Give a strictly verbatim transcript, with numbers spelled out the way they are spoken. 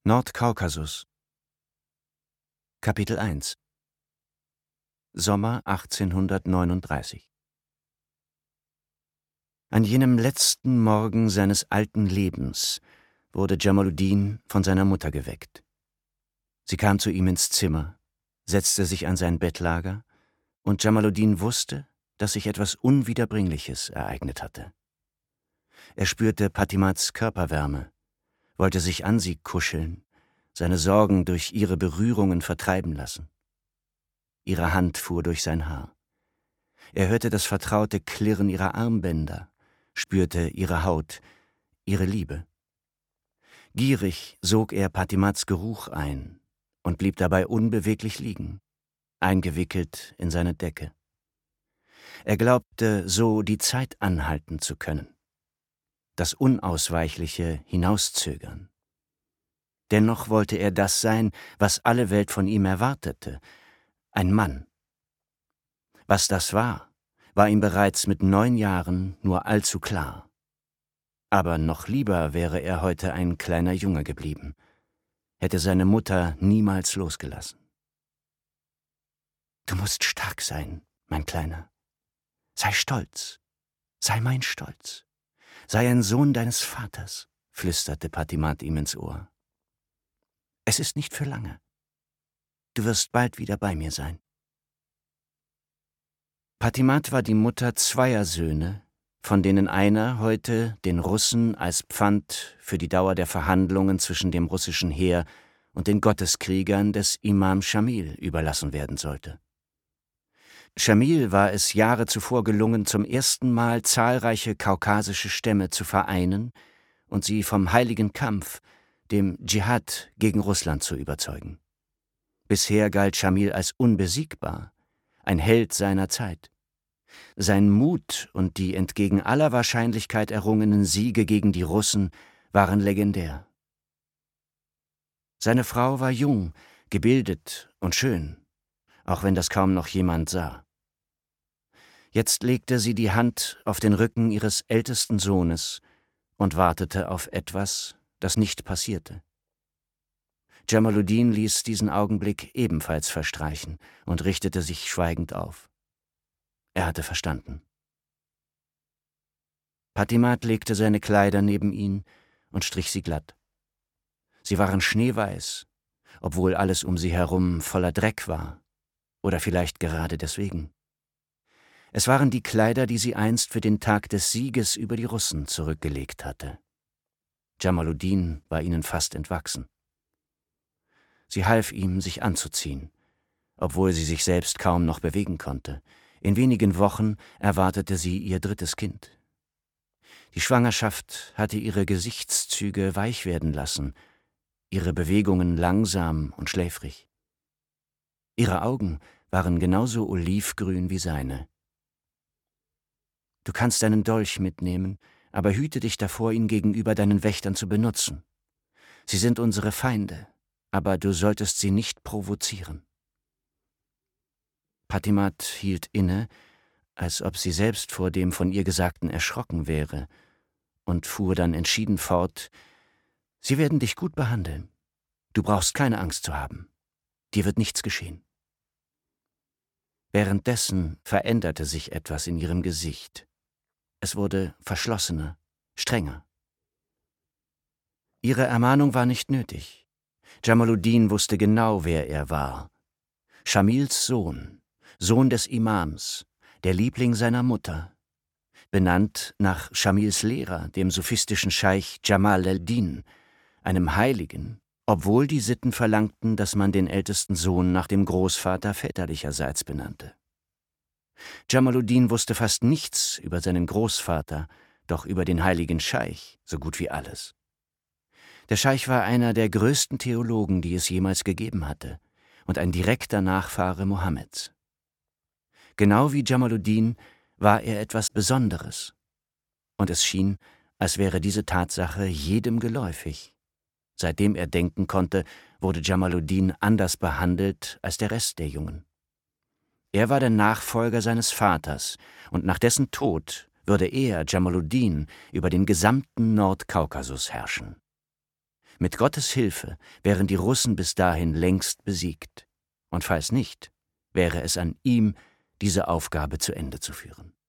Nordkaukasus. Kapitel eins. Sommer achtzehnhundertneununddreißig. An jenem letzten Morgen seines alten Lebens wurde Dschamaluddin von seiner Mutter geweckt. Sie kam zu ihm ins Zimmer, setzte sich an sein Bettlager, und Dschamaluddin wusste, dass sich etwas Unwiederbringliches ereignet hatte. Er spürte Patimats Körperwärme, wollte sich an sie kuscheln, seine Sorgen durch ihre Berührungen vertreiben lassen. Ihre Hand fuhr durch sein Haar. Er hörte das vertraute Klirren ihrer Armbänder, spürte ihre Haut, ihre Liebe. Gierig sog er Patimats Geruch ein und blieb dabei unbeweglich liegen, eingewickelt in seine Decke. Er glaubte, so die Zeit anhalten zu können, das Unausweichliche hinauszögern. Dennoch wollte er das sein, was alle Welt von ihm erwartete, ein Mann. Was das war, war ihm bereits mit neun Jahren nur allzu klar. Aber noch lieber wäre er heute ein kleiner Junge geblieben, hätte seine Mutter niemals losgelassen. »Du musst stark sein, mein Kleiner. Sei stolz, sei mein Stolz. Sei ein Sohn deines Vaters«, flüsterte Patimat ihm ins Ohr. »Es ist nicht für lange. Du wirst bald wieder bei mir sein.« Patimat war die Mutter zweier Söhne, von denen einer heute den Russen als Pfand für die Dauer der Verhandlungen zwischen dem russischen Heer und den Gotteskriegern des Imam Schamil überlassen werden sollte. Schamil war es Jahre zuvor gelungen, zum ersten Mal zahlreiche kaukasische Stämme zu vereinen und sie vom heiligen Kampf, dem Dschihad gegen Russland, zu überzeugen. Bisher galt Schamil als unbesiegbar, ein Held seiner Zeit. Sein Mut und die entgegen aller Wahrscheinlichkeit errungenen Siege gegen die Russen waren legendär. Seine Frau war jung, gebildet und schön, auch wenn das kaum noch jemand sah. Jetzt legte sie die Hand auf den Rücken ihres ältesten Sohnes und wartete auf etwas, das nicht passierte. Dschamaluddin ließ diesen Augenblick ebenfalls verstreichen und richtete sich schweigend auf. Er hatte verstanden. Patimat legte seine Kleider neben ihn und strich sie glatt. Sie waren schneeweiß, obwohl alles um sie herum voller Dreck war, oder vielleicht gerade deswegen. Es waren die Kleider, die sie einst für den Tag des Sieges über die Russen zurückgelegt hatte. Dschamaluddin war ihnen fast entwachsen. Sie half ihm, sich anzuziehen, obwohl sie sich selbst kaum noch bewegen konnte. In wenigen Wochen erwartete sie ihr drittes Kind. Die Schwangerschaft hatte ihre Gesichtszüge weich werden lassen, ihre Bewegungen langsam und schläfrig. Ihre Augen waren genauso olivgrün wie seine. »Du kannst deinen Dolch mitnehmen, aber hüte dich davor, ihn gegenüber deinen Wächtern zu benutzen. Sie sind unsere Feinde, aber du solltest sie nicht provozieren.« Patimat hielt inne, als ob sie selbst vor dem von ihr Gesagten erschrocken wäre, und fuhr dann entschieden fort: »Sie werden dich gut behandeln. Du brauchst keine Angst zu haben. Dir wird nichts geschehen.« Währenddessen veränderte sich etwas in ihrem Gesicht. Es wurde verschlossener, strenger. Ihre Ermahnung war nicht nötig. Dschamaluddin wusste genau, wer er war. Schamils Sohn, Sohn des Imams, der Liebling seiner Mutter, benannt nach Schamils Lehrer, dem sophistischen Scheich Djamal el-Din, einem Heiligen, obwohl die Sitten verlangten, dass man den ältesten Sohn nach dem Großvater väterlicherseits benannte. Dschamaluddin wusste fast nichts über seinen Großvater, doch über den heiligen Scheich so gut wie alles. Der Scheich war einer der größten Theologen, die es jemals gegeben hatte, und ein direkter Nachfahre Mohammeds. Genau wie Dschamaluddin war er etwas Besonderes, und es schien, als wäre diese Tatsache jedem geläufig. Seitdem er denken konnte, wurde Dschamaluddin anders behandelt als der Rest der Jungen. Er war der Nachfolger seines Vaters, und nach dessen Tod würde er, Dschamaluddin, über den gesamten Nordkaukasus herrschen. Mit Gottes Hilfe wären die Russen bis dahin längst besiegt. Und falls nicht, wäre es an ihm, diese Aufgabe zu Ende zu führen.